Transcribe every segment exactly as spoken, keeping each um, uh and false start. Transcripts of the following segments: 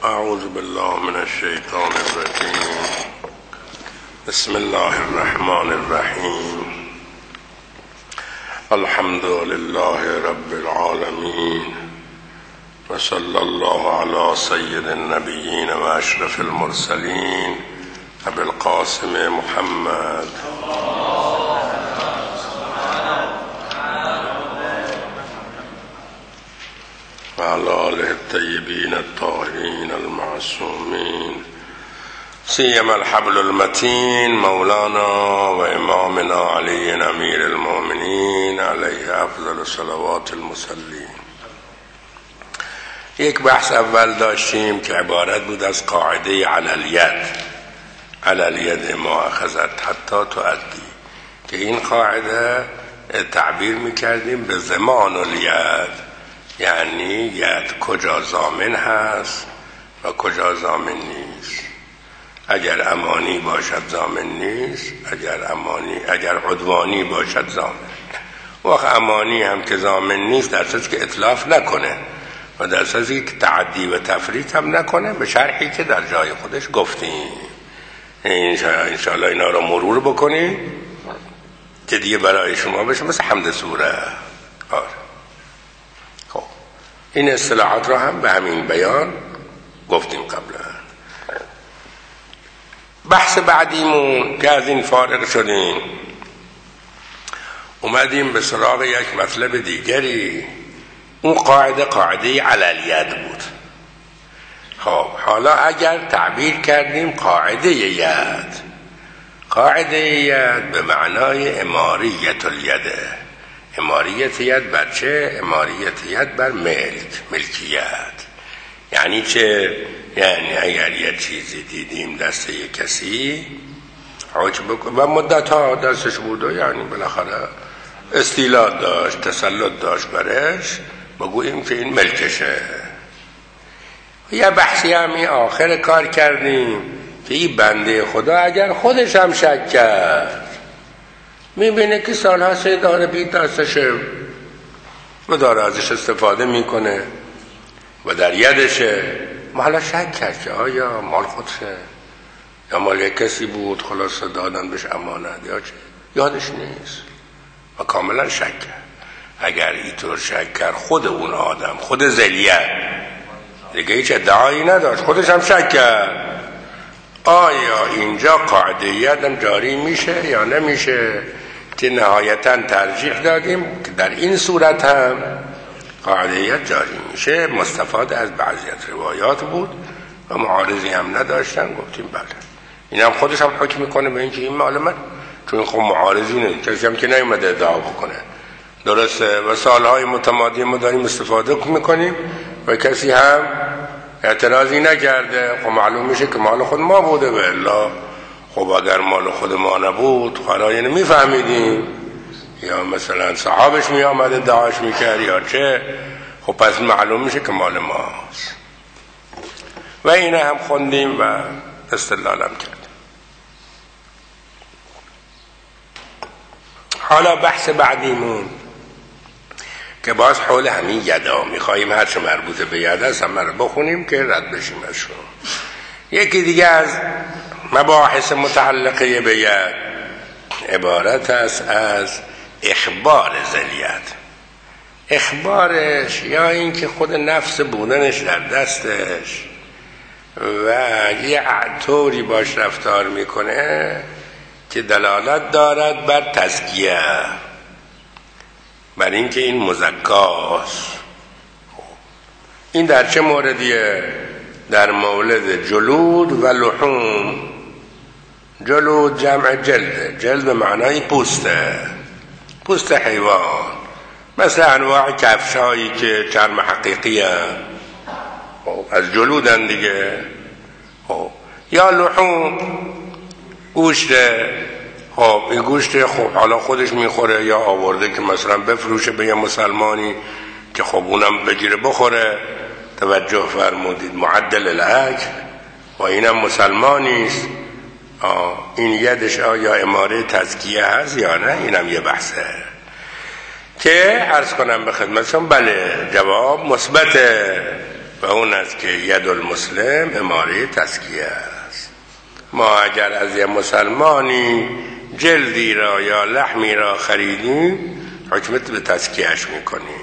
اعوذ بالله من الشیطان الرجیم. بسم الله الرحمن الرحیم. الحمد لله رب العالمین و صلی الله علی سید النبیین و اشرف المرسلین ابی القاسم محمد و علی آله الطیبین الطاهرین المعصومین سیما الحبل المتین مولانا و امامنا علی امیر المؤمنین علیه افضل صلوات المصلین. یک بحث اول داشتیم که عبارت بود از قاعده علالید علالید ما اخذت حتی تؤدی، که این قاعده تعبیر میکردیم به زمان الید، یعنی ید کجا ضامن هست و کجا ضامن نیست. اگر امانی باشد ضامن نیست، اگر امانی اگر عدوانی باشد ضامن. وقت امانی هم که ضامن نیست در اساس که اطلاف نکنه و در اساسی که تعدی و تفریط هم نکنه، به شرحی که در جای خودش گفتیم. انشاءالله اینا رو مرور بکنیم که دیگه برای شما بشه مثل حمد سوره. آره. خب این اصطلاحات را هم به همین بیان گفتیم قبلا. بحث بعدیمون که از این فارغ شدیم، اومدیم به سراغ یک مطلب دیگری. اون قاعده قاعده علالید بود. خب حالا اگر تعبیر کردیم قاعده ید، قاعده ید به معنای اماریت الیده. اماریت ید بر چه؟ اماریت ید بر ملک، ملکیت. یعنی چه؟ یعنی اگر یه چیزی دیدیم دست یک کسی و مدت ها دستش بود و یعنی بالاخره استیلا داشت، تسلط داشت برش، بگوییم که این ملکشه. یه بحثی همی آخر کار کردیم که این بنده خدا اگر خودش هم شک کرد، میبینه که سالها سه داره بید دستشه و داره ازش استفاده میکنه و در یدشه، ما حالا شک کرد که آیا مال خودشه یا مال یک کسی بود خلاص دادن بهش امانت یا چه، یادش نیست و کاملا شک کرد. اگر اینطور شک کرد خود اون آدم، خود ذلیت دیگه هیچ ادعایی نداشت، خودش هم شک کرد، آیا اینجا قاعده‌یت هم جاری میشه یا نمیشه؟ که نهایتا ترجیح دادیم که در این صورت هم قاعده‌یت جاری میشه. مستفاد از بعضی از روایات بود و معارضی هم نداشتن، گفتیم بله. این هم خودش هم حکم میکنه به اینکه این مال من، چون خب معارضی نیست، کسی هم که نیومده ادعا بکنه. درسته و سالهای متمادی ما داریم استفاده میکنیم و کسی هم اعتراضی نکرده. خب معلوم میشه که مال خود ما بوده. به الا خب اگر مال خود ما نبود خرایی نمیفهمیدیم، یا مثلا صحابش می آمده ادعاش میکرد یا چه، خب پس معلوم میشه که مال ماست. و اینه هم خوندیم و استدلالم کردیم. حالا بحث بعدیمون که باز حول همین یدا میخواییم هرچه مربوط به ید است همه رو بخونیم که رد بشیم ازشون. یکی دیگه از مباحث متعلقه به ید عبارت است از اخبار ذلیت. اخبارش یا این که خود نفس بودنش در دستش و یه طوری باش رفتار میکنه که دلالت دارد بر تزکیه، بر اینکه این مزکاست. این در چه موردیه؟ در مورد جلود و لحوم. جلود جمع جلد، جلد به معنای پوسته، پوست حیوان، مثل انواع کفشایی که چرم حقیقی هست از جلودن دیگه. یا لحوم گوشت. خب این گوشت خب حالا خودش میخوره یا آورده که مثلا بفروشه به یه مسلمانی که خب اونم بگیره بخوره. توجه فرمودید، معدل الاجر و اینم مسلمانیست. این یدش آیا اماره تزکیه هست یا نه؟ اینم یه بحثه که عرض کنم به خدمتشون بله، جواب مثبته. و اون است که ید المسلم اماره تزکیه است. ما اگر از یه مسلمانی جلدی را یا لحمی را خریدیم حکمت به تزکیهش میکنیم.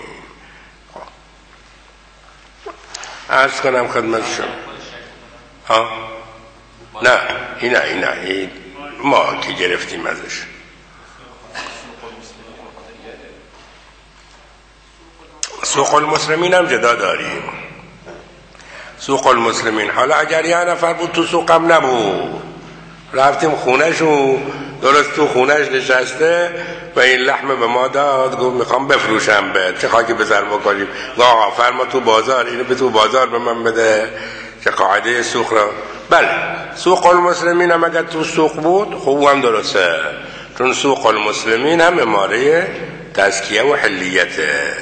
عرض کنم خدمت شما ها؟ نه این نه این نه این ما که گرفتیم ازش. سوق المسلمین هم جدا داریم. سوق المسلمین حالا اگر یه نفر بود تو سوقم نبود، رفتیم خونهشو، درست تو خونهش نشسته و این لحمه به ما داد، گفت میخوام بفروشم به چه خاکی بزر بکنیم، آقا فرما تو بازار اینو به تو بازار به من بده، چه قاعده سوق را. بله سوق المسلمین هم اگر تو سوق بود خوب هم درسته، چون سوق المسلمین هم اماره تزکیه و حلیته.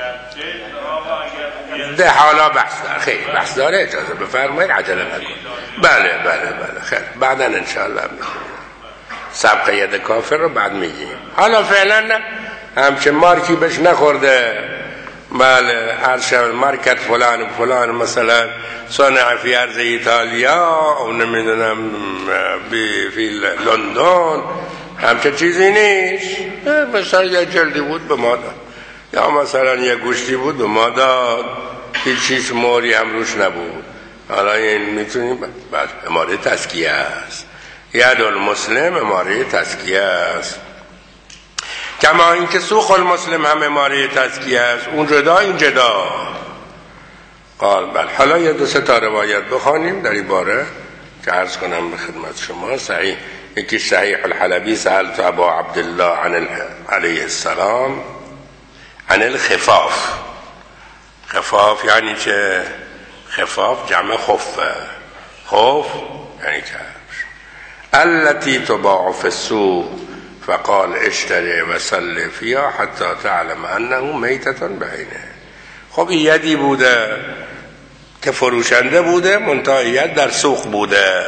ده حالا بحث داره، خیلی بحث داره، اجازه بفرمایید عجله نکن. بله بله بله خیلی بعدا انشاءالله میگیم سبق ید کافر رو بعد میگیم. حالا فعلا نه همچه مارکی بهش نخورده. بله عرض شد مارکت فلان و فلان، مثلا صنع فی ارض ایتالیا او نمیدونم فی لندن، همچه چیزی نیست. مثلا یه جلدی بود به ما داد، یا مثلا یه گوشتی بود به ما داد، هیچ چیز موری هم روش نبود. حالا این میتونیم بعد اماره تزکیه است. ید المسلم اماره تزکیه است. کما اینکه سوق المسلم هم اماره تزکیه است. اون جدا این جدا. قال بله. حالا یه دو سه تا روایت بخوانیم در این باره که عرض کنم به خدمت شما. صحیح یکی صحیح الحلبی سألت ابا عبدالله عن علیه السلام عن الخفاف. خفاف یعنی چه؟ خفاف جمع خفه، خف یعنی کفش. التي تباع في السوق فقال اشتری و صلی فیها حتی تعلم انه میتة بعینه. خب یدی بوده که فروشنده بوده، منتها ید در سوق بوده،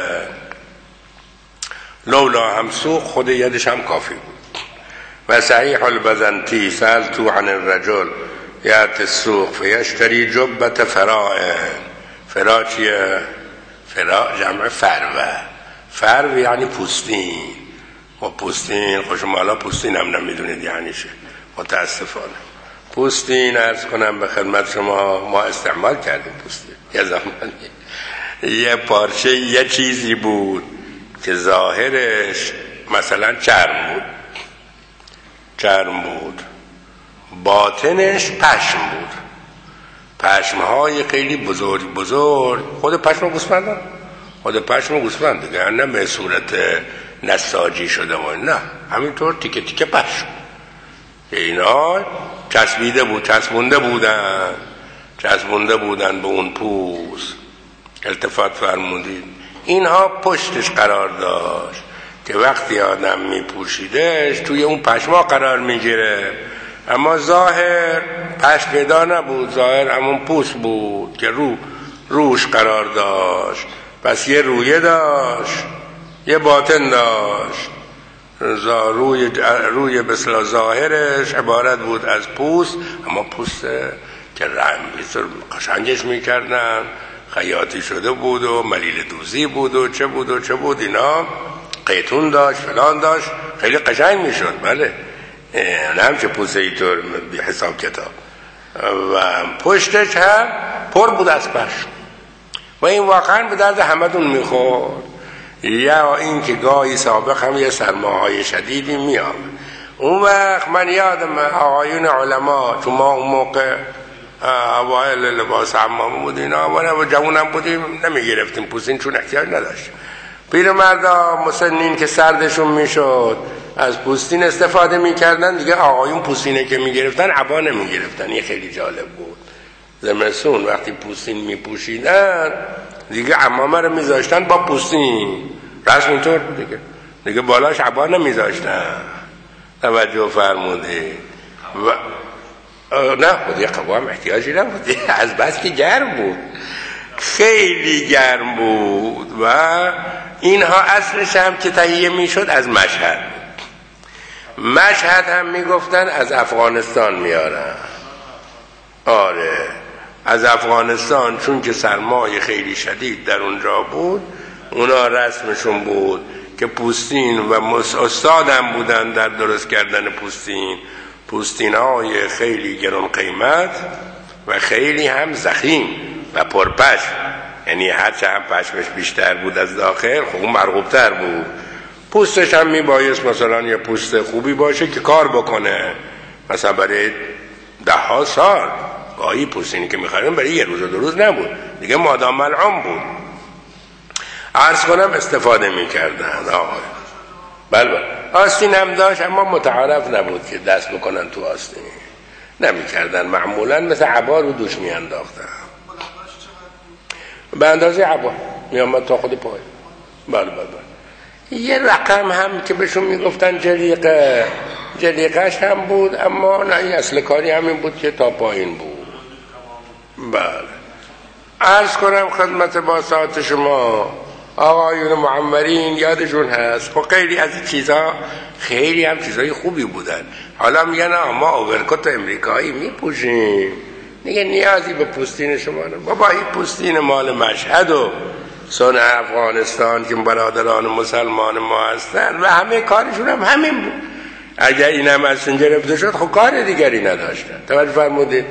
لولا هم سوق خود یدش هم کافی بود. و صحیح البزنطی سألت عن الرجل یأتی السوق فیشتری جبة فراء. فرا چیه؟ فرا جمع فروه. فرو یعنی پوستین. و پوستین خوشمالا پوستین هم نمیدونید یعنی چه، متاسفانه. پوستین عرض کنم به خدمت شما ما استعمال کردیم پوستین یه زمانی. یه پارچه یه چیزی بود که ظاهرش مثلا چرم بود، چرم بود، باطنش پشم بود، پشمهای خیلی بزرگ بزرگ. خود پشم گوسفند، خود پشم گوسفند دیگه، نه به صورت نساجی شده و نه، همینطور تیکه تیکه پشم. اینا چسبیده بود، چسبونده بودن، چسبونده بودن به اون پوست. التفات فرمودید اینها پشتش قرار داشت که وقتی آدم میپوشیدش توی اون پشما قرار میگیره، اما ظاهر پشم پیدا نبود، ظاهر همون پوست بود که رو روش قرار داشت. پس یه رویه داشت، یه باطن داشت. روی روی بسلا ظاهرش عبارت بود از پوست، اما پوست که رنگ بسر قشنگش میکردن، خیاطی شده بود و ملیل دوزی بود و چه بود و چه بود، اینا قیتون داشت فلان داشت، خیلی قشنگ میشد. بله نه همچه پوست اینطور بی حساب کتاب. و پشتش هم پر بود از پشم و این واقعا به درد همتون میخورد. یا این که گاهی سابق هم یه سرماهای شدیدی میام. اون وقت من یادم آقایون علما، چون ما اون موقع اوائل لباس عمام بود اینا و جوانم بودیم نمیگرفتیم پوستین چون احتیاج نداشت. پیرمردا مسنین که سردشون میشد از پوستین استفاده میکردن دیگه. آقایون پوستینه که میگرفتن عبا نمیگرفتن. یه خیلی جالب بود. زمستون وقتی پوستین میپوشیدن دیگه عمامه رو میذاشتن با پوستین، رسم اینطور بود دیگه، دیگه بالاش عبا نمیذاشتن. توجه فرمودی؟ و نه خودی قوام احتیاجی نبود، از بس که گرم بود، خیلی گرم بود. و اینها اصلش هم که تهیه میشد از مشهد. مشهد هم میگفتن از افغانستان میارن. آره از افغانستان، چون که سرمای خیلی شدید در اونجا بود، اونا رسمشون بود که پوستین و استادم بودن در درست کردن پوستین، پوستین های خیلی گران قیمت و خیلی هم ضخیم و پرپشم، یعنی هرچه هم پشمش بیشتر بود از داخل خب اون مرغوبتر بود. پوستش هم میبایست مثلا یه پوست خوبی باشه که کار بکنه، مثلا برای ده ها سال. گاهی پوستینی که میخواردن برای یه روز و دو روز نبود دیگه، مادام ملعون بود. عرض کنم استفاده میکردن. آقای بله بله آستین هم داشت، اما متعارف نبود که دست بکنن تو آستین، نمیکردن. معمولا مثل عبا رو دوش میانداختن، به اندازه عبا میامد تا خود پای. بله بله بله یه رقم هم که بهشون میگفتن جلیقه، جلیقهش هم بود، اما نه این اصل کاری همین بود که تا پایین بود. بله عرض کنم خدمت با ساعت شما آقایون معمرین یادشون هست خب خیلی از این چیزها خیلی هم چیزهای خوبی بودن. حالا میگن ما اوورکوت امریکایی میپوشیم دیگه نیازی به پوستین شما نه. بابا این پوستین مال مشهد و صنع افغانستان که برادران مسلمان ما هستن و همه کارشون هم همین بود. اگر این هم از این گرفته شد خب کار دیگری نداشتن. توجه فرمودید؟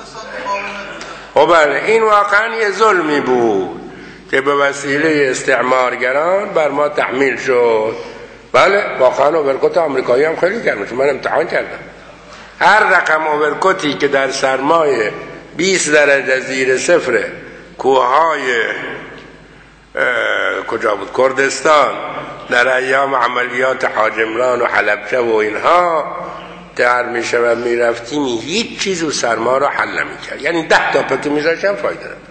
خب این واقعا یه ظلمی بود که به وسیله استعمارگران بر ما تحمیل شد. بله واقعا اوورکوت آمریکایی هم خیلی گرمه، چون من امتحان کردم. هر رقم اوورکوتی که در سرمای بیست درجه زیر صفر کوههای کجا بود کردستان در ایام عملیات حاج عمران و حلبچه و اینها در میشه و میرفتیم هیچ چیز و سرما را حل نمیکرد، یعنی ده تا پتو میذاشتم فایده نداشت،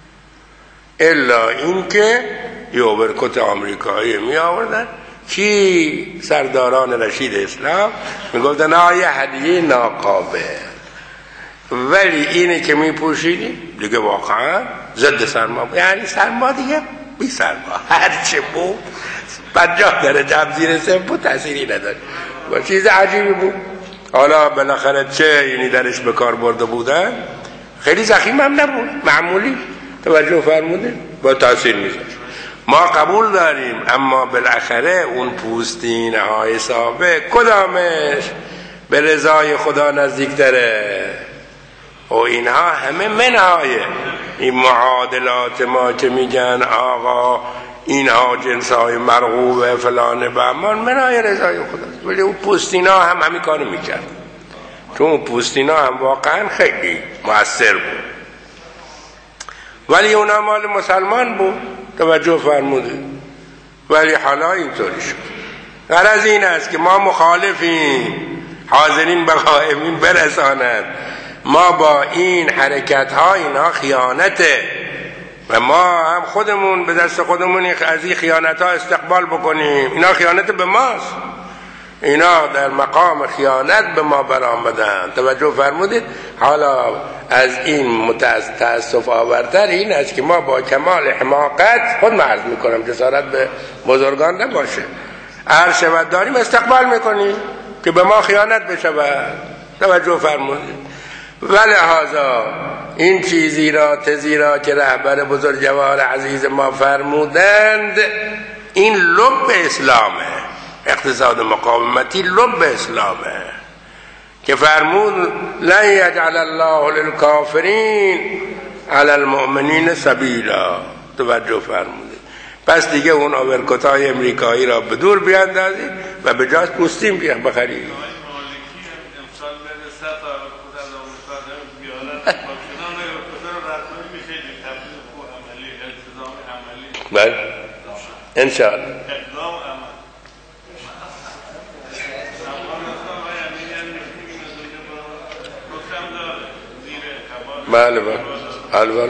الا اینکه یه اوورکوت آمریکایی می آوردن. کی؟ سرداران رشید اسلام میگفتن آیه هدیه ناقابل، ولی اینه که میپوشیدیم دیگه واقعا ضد سرما بود. یعنی سرما دیگه بی سرما هرچه بود پنجاه درجه هم زیر صفر بود تأثیری نداشت و چیز عجیبی بود. حالا بالاخره چه اینی درش به کار برده بودن، خیلی ضخیم هم نبود، معمولی. توجه فرمودید؟ با تأثیر میذاشت. ما قبول داریم، اما بالاخره اون پوستین های سابق کدامش به رضای خدا نزدیک داره؟ و اینها همه منهای این معادلات ما که میگن آقا اینها جنس های مرغوبه فلانه بهمان، منهای رضای خدا. ولی اون پوستینا هم همین کارو میکرد، چون اون پوستینا هم واقعا خیلی مؤثر بود، ولی اونا مال مسلمان بود. توجه فرمودید؟ ولی حالا اینطوری شد. غرض این است که ما مخالفیم، حاضرین به غائبین برساند. ما با این حرکت ها اینا خیانته و ما هم خودمون به دست خودمون از این خیانت ها استقبال بکنیم. اینا خیانت به ماست، اینا در مقام خیانت به ما برآمدن. توجه فرمودید؟ حالا از این متاسف آورتر این است که ما با کمال حماقت، خود مرز میکنم جسارت به بزرگان نباشه، عرض شود داریم استقبال میکنیم که به ما خیانت بشود. توجه فرمودید؟ ولهذا این چیزی را تزی را که رهبر بزرگوار عزیز ما فرمودند این لب اسلامه، اقتصاد مقاومتی لب اسلامه که فرمود لن یجعل الله للکافرین علی المؤمنین سبیلا. توجه فرمودید؟ پس دیگه اون اوورکوتای امریکایی را به دور بیاندازید و به جاش پوستین بیان بخرید. بله انشاءالله. بله بله بله بله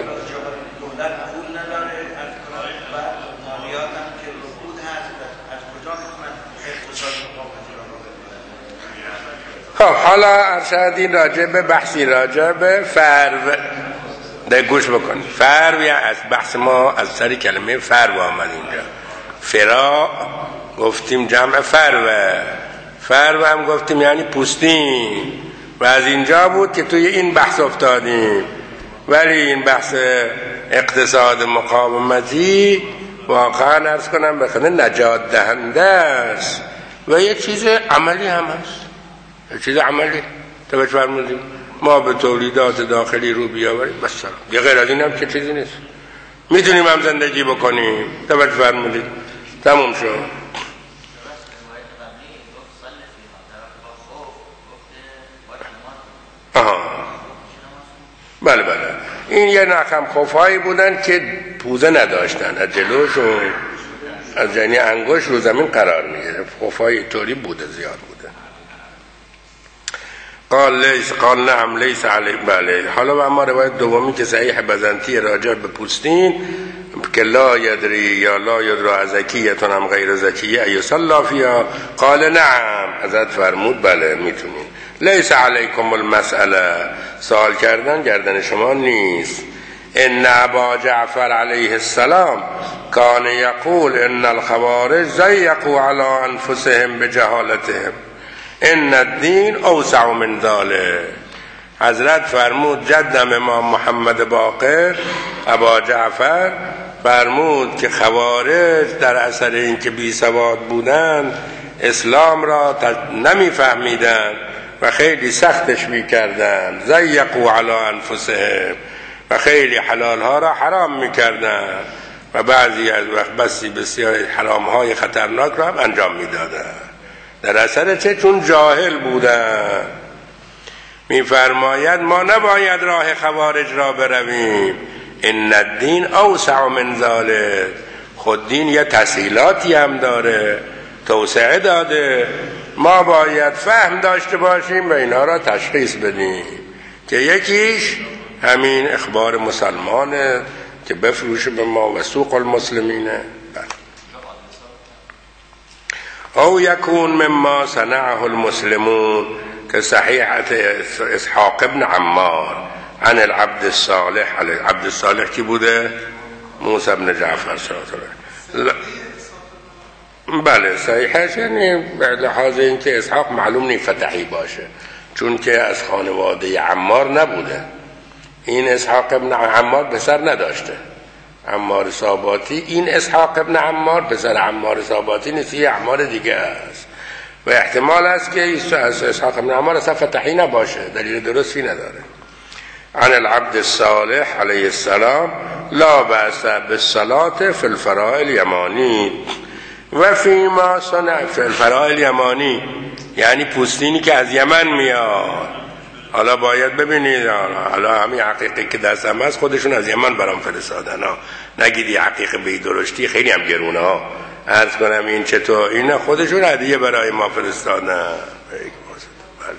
خب حالا ارشدین راجع به بحثی راجع به فرو در گوش بکنید. فرو یا از بحث ما از سر کلمه فرو آمد اینجا. فرا گفتیم جمع فروه، فرو هم گفتیم یعنی پوستین، و از اینجا بود که توی این بحث افتادیم ولی این بحث اقتصاد مقاومتی واقعا عرض کنم به خاطر نجات دهنده است و یه چیز عملی هم هست، یه چیز عملی. توجه فرمودید ما به تولیدات داخلی رو بیاوریم بس سلام، یه غیر از این هم چه چیزی نیست، میتونیم هم زندگی بکنیم. توجه فرمودید تموم شد. آها بله بله، این یه نخم خوفهایی بودن که پوزه نداشتن، از جلوشون از یعنی انگوش رو زمین قرار میگیره، خوفهای طوری بوده، زیاد بوده. قال لیس قال نعم لیس علی بله. حالا و اما روایت دومی که صحیح بزنطی راجع به پوستین که لا یدری یا لا یدرا ازکیتون هم غیر زکیه ایو صلافیا، قال نعم، حضرت فرمود بله میتونین. لیس علیکم المسئله، سوال کردن گردن شما نیست. ان ابا جعفر علیه السلام کان یقول ان الخوارج ضیقوا علی انفسهم بجهالتهم ان الدین اوسع من ذلك. حضرت فرمود جدم امام محمد باقر ابا جعفر فرمود که خوارج در اثر اینکه بی سواد بودند اسلام را نمیفهمیدند و خیلی سختش میکردند. ضیقوا علی انفسهم، و خیلی حلال ها را حرام میکردند و بعضی از وقت بسی بسیار حرام های خطرناک را هم انجام میدادند. در اثر چه؟ چون جاهل بودند. میفرماید ما نباید راه خوارج را برویم. ان الدین اوسع من ذلك، خود دین یه تسهیلاتی هم داره، توسعه داده، ما باید فهم داشته باشیم و اینا را تشخیص بدیم که یکیش همین اخبار مسلمانه که بفروشه به ما و سوق المسلمینه، او یکون مما صنعه المسلمون که صحیحت اسحاق ابن عمار عن العبد الصالح. عبد الصالح کی بوده؟ موسی ابن جعفر صالح. بله صحیحش، یعنی به لحاظ اینکه اسحاق معلوم نی فتحی باشه چون که از خانواده عمار نبوده. این اسحاق ابن عمار پسر نداشته، عمار صاباتی. این اسحاق ابن عمار پسر عمار صاباتی نیست، یه عمار دیگه است و احتمال است که اسحاق ابن عمار اصلا فتحی نباشه، دلیل درستی نداره. عن العبد الصالح علیه السلام لا بأس بالصلاة فی الفراء الیمانی و فی ما صنع. فی الفراء الیمانی یعنی پوستینی که از یمن میاد. حالا باید ببینید، حالا همین عقیقه که دستم هست خودشون از یمن برام فرستادن ها، نگیدی عقیقه به درشتی خیلی هم گرونه ها. عرض کنم این چطور، این خودشون هدیه برای ما فرستادن. بله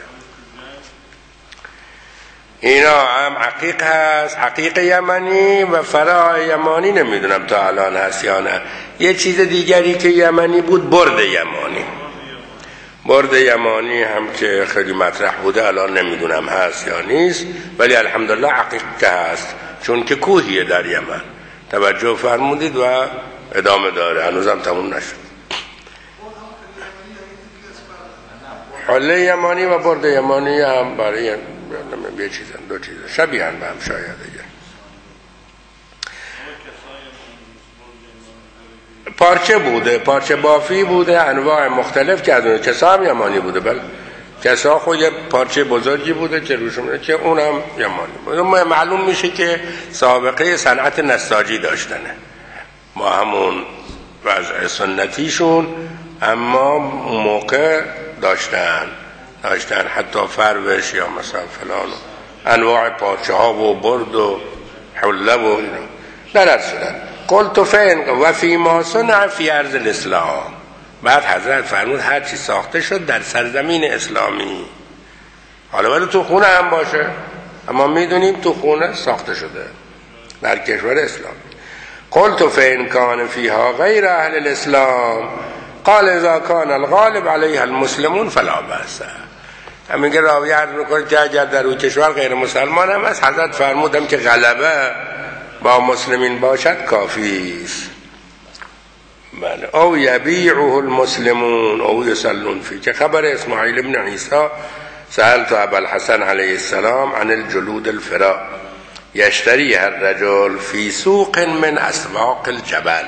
اینا هم عقیق هست، عقیق یمنی و فرا یمانی نمیدونم تا الان هست یا نه. یه چیز دیگری که یمنی بود برد یمانی. برد یمانی هم که خیلی مطرح بوده، الان نمیدونم هست یا نیست، ولی الحمدلله عقیق که هست چون که کوهیه در یمن. توجه فرمودید و ادامه داره، هنوزم تموم نشد. حله یمانی و برد یمانی هم برای یه چیزن، دو چیزن شبیه هم به هم شاید دیگه. پارچه بوده، پارچه بافی بوده، انواع مختلف که از اون کسا هم یمانی بوده. بله کسا خود یه پارچه بزرگی بوده که روشون که اونم یمانی بوده. معلوم میشه که سابقه صنعت نساجی داشتنه ما همون وضع سنتیشون، اما موقع داشتن داشتن حتی فروش یا مثلا فلان انواع پارچه ها و برد و حله و اینا درد شدن. قلت فین و فی ما صنع فی ارض الاسلام. بعد حضرت فرمود هر چی ساخته شد در سرزمین اسلامی، حالا ولی تو خونه هم باشه، اما میدونیم تو خونه ساخته شده در کشور اسلامی. قلت فین کان فیها غیر اهل الاسلام قال اذا کان الغالب علیها المسلمون فلا بأس. همین که راوی عرض میکنه که اگر در اون کشور غیر مسلمان هم هست، حضرت فرمودم که غلبه با مسلمین باشد کافی است. بله او یبیعه المسلمون او یصلون فی، که خبر اسماعیل ابن عیسی سألت ابا الحسن علیه السلام عن الجلود الفراء، یشتری هر رجل فی سوق من اسواق الجبل،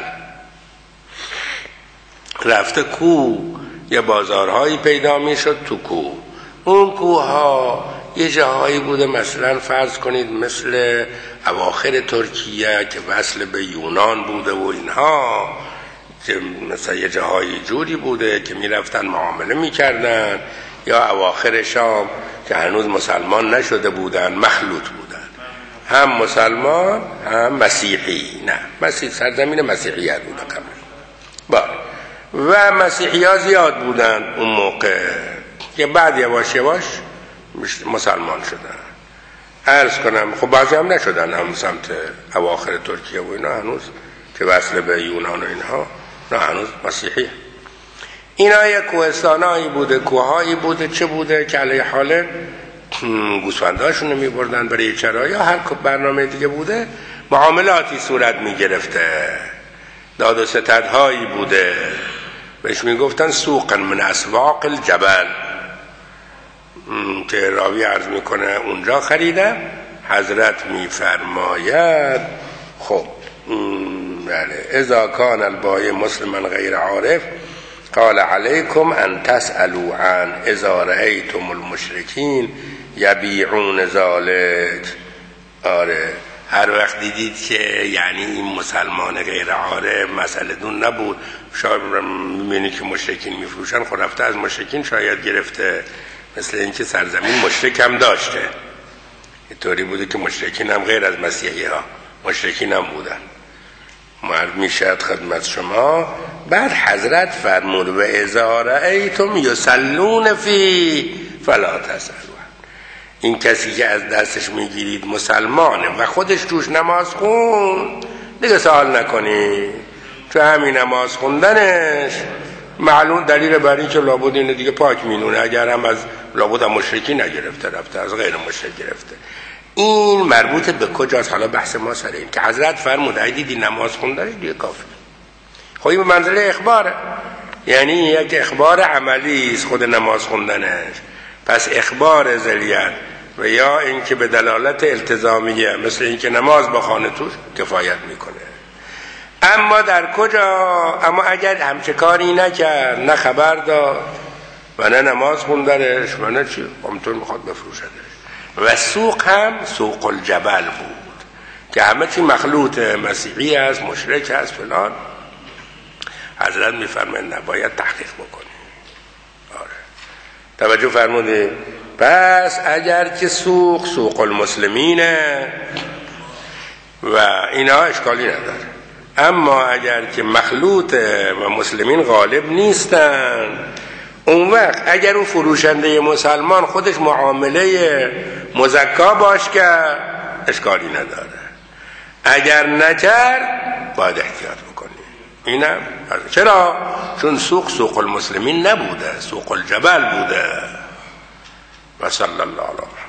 رفته کو یه بازارهایی پیدا میشد تو کو، اون کوها یه جاهایی بوده مثلا فرض کنید مثل اواخر ترکیه که وصل به یونان بوده و اینها، که مثلا یه جاهایی جوری بوده که میرفتن معامله میکردن، یا اواخر شام که هنوز مسلمان نشده بودن مخلوط بودن، هم مسلمان هم مسیحی، نه مسیح سرزمین مسیحیت بوده قبل بار، و مسیحی ها زیاد بودن اون موقع که بعد یواش یواش مسلمان شدن. عرض کنم خب بعضی هم نشدن، هم سمت اواخر ترکیه و اینا هنوز که وصل به یونان و اینها نه هنوز مسیحی. اینا یک کوهستانایی بوده، کوهایی بوده، چه بوده که علیه حال گوسفنداشون می بردن برای چرا یا هر برنامه دیگه بوده، معاملاتی صورت می گرفته، داد و ستدهایی بوده، بهش می گفتن سوق من اسواق الجبل، که راوی عرض میکنه اونجا خریدم. حضرت میفرماید خب بله اذا کان البایع مسلما غیر عارف قال علیکم ان تسألوا عن اذا رأیتم المشرکین یبیعون ذلک. آره هر وقت دیدید که یعنی این مسلمان غیر عارف مسئله دون نبود، شاید میبینید که مشرکین میفروشن، خب رفته از مشرکین شاید گرفته، مثل اینکه سرزمین مشرک هم داشته، اینطوری بوده که مشرکین هم غیر از مسیحی ها مشرکین هم بودن. مرد میشد خدمت شما. بعد حضرت فرمود و اذا رأیتم یصلون فی فلا تسألوا، این کسی که از دستش میگیرید مسلمانه و خودش توش نماز خون دیگه سوال نکنید، تو همین نماز خوندنش معلوم دلیل بر این که لابد اینو دیگه پاک مینونه، اگر هم از لابد هم مشرکی نگرفته رفته، از غیر مشرک گرفته. این مربوط به کجاست؟ حالا بحث ما سر این که حضرت فرمود اگه دیدی نماز خوندنش دیگه کافی. خب این به منزله اخباره، یعنی یک اخبار عملی است خود نماز خوندنش، پس اخبار ذلیت و یا اینکه به دلالت التزامیه مثل اینکه نماز بخونه توش کفایت میکنه. اما در کجا؟ اما اگر همچه کاری نکرد، نه خبر داد و نه نماز خوندنش و نه چی، همطور میخواد بفروشدش. و سوق هم سوق الجبل بود که همه چی مخلوط، مسیحی است، مشرک است، فلان. حضرت میفرماید نباید تحقیق بکنی. آره توجه فرمودید. پس اگر که سوق سوق المسلمینه و اینا اشکالی نداره، اما اگر که مخلوط و مسلمین غالب نیستن، اون وقت اگر اون فروشنده مسلمان خودش معامله مزکا باش کرد اشکالی نداره، اگر نکرد باید احتیاط بکنی. اینم چرا؟ چون سوق سوق المسلمین نبوده، سوق الجبل بوده. و صلی الله علیه